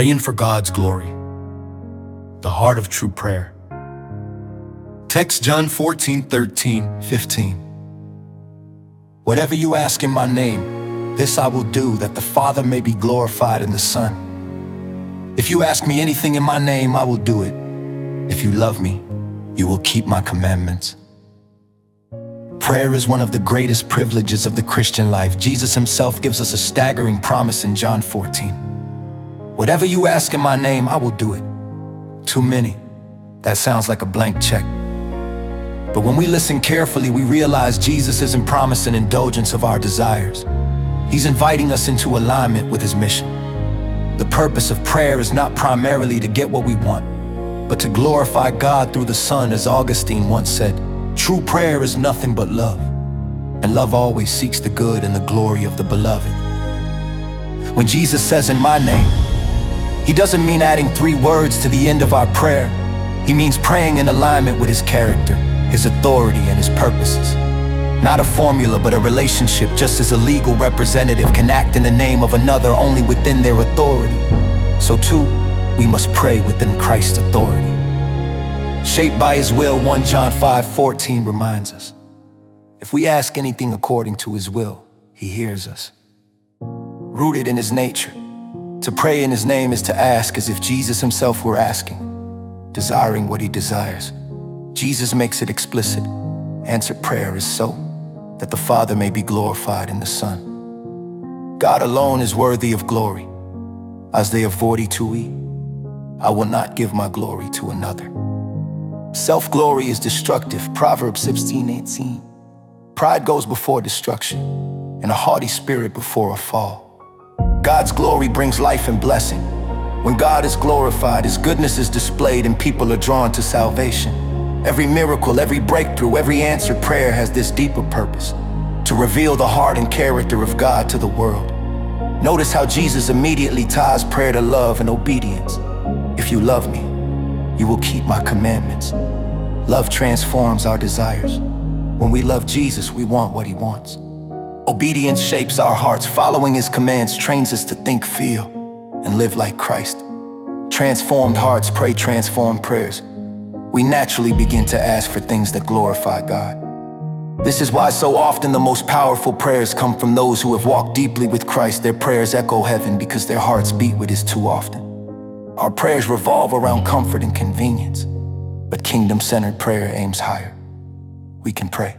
Praying for God's glory. The heart of true prayer. Text John 14:13-15. Whatever you ask in my name, this I will do, that the Father may be glorified in the Son. If you ask me anything in my name, I will do it. If you love me, you will keep my commandments. Prayer is one of the greatest privileges of the Christian life. Jesus himself gives us a staggering promise in John 14. Whatever you ask in my name, I will do it. Too many. That sounds like a blank check. But when we listen carefully, we realize Jesus isn't promising indulgence of our desires. He's inviting us into alignment with his mission. The purpose of prayer is not primarily to get what we want, but to glorify God through the Son. As Augustine once said, true prayer is nothing but love, and love always seeks the good and the glory of the beloved. When Jesus says in my name, he doesn't mean adding 3 words to the end of our prayer. He means praying in alignment with his character, his authority, and his purposes. Not a formula, but a relationship. Just as a legal representative can act in the name of another only within their authority, so too, we must pray within Christ's authority. Shaped by his will, 1 John 5:14 reminds us, if we ask anything according to his will, he hears us. Rooted in his nature, to pray in his name is to ask as if Jesus himself were asking, desiring what he desires. Jesus makes it explicit. Answered prayer is so that the Father may be glorified in the Son. God alone is worthy of glory. Isaiah 42:8, I will not give my glory to another. Self-glory is destructive. Proverbs 16:18. Pride goes before destruction, and a haughty spirit before a fall. God's glory brings life and blessing. When God is glorified, his goodness is displayed and people are drawn to salvation. Every miracle, every breakthrough, every answered prayer has this deeper purpose, to reveal the heart and character of God to the world. Notice how Jesus immediately ties prayer to love and obedience. If you love me, you will keep my commandments. Love transforms our desires. When we love Jesus, we want what he wants. Obedience shapes our hearts. Following his commands trains us to think, feel, and live like Christ. Transformed hearts pray transformed prayers. We naturally begin to ask for things that glorify God. This is why so often the most powerful prayers come from those who have walked deeply with Christ. Their prayers echo heaven because their hearts beat with his too often. Our prayers revolve around comfort and convenience, but kingdom-centered prayer aims higher. We can pray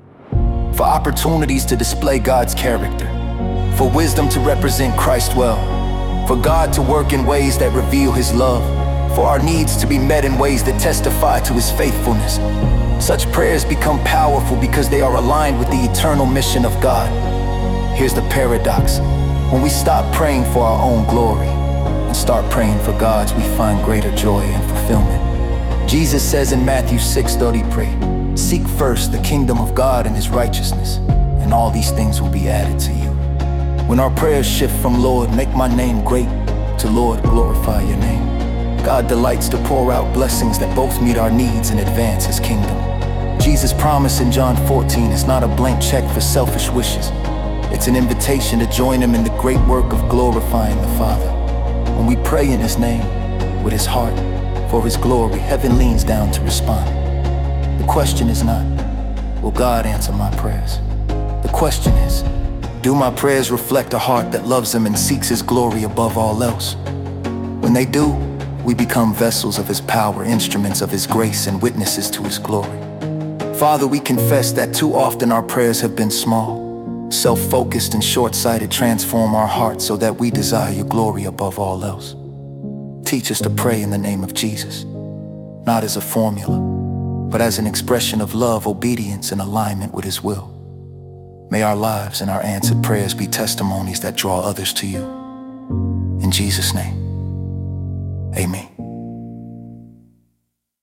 for opportunities to display God's character, for wisdom to represent Christ well, for God to work in ways that reveal his love, for our needs to be met in ways that testify to his faithfulness. Such prayers become powerful because they are aligned with the eternal mission of God. Here's the paradox. When we stop praying for our own glory and start praying for God's, we find greater joy and fulfillment. Jesus says in Matthew 6:30, pray, seek first the kingdom of God and his righteousness, and all these things will be added to you. When our prayers shift from Lord, make my name great, to Lord, glorify your name, God delights to pour out blessings that both meet our needs and advance his kingdom. Jesus' promise in John 14 is not a blank check for selfish wishes. It's an invitation to join him in the great work of glorifying the Father. When we pray in his name, with his heart, for his glory, heaven leans down to respond. The question is not, will God answer my prayers? The question is, do my prayers reflect a heart that loves him and seeks his glory above all else? When they do, we become vessels of his power, instruments of his grace, and witnesses to his glory. Father, we confess that too often our prayers have been small, self-focused and short-sighted. Transform our hearts so that we desire your glory above all else. Teach us to pray in the name of Jesus, not as a formula, but as an expression of love, obedience, and alignment with his will. May our lives and our answered prayers be testimonies that draw others to you. In Jesus' name, amen.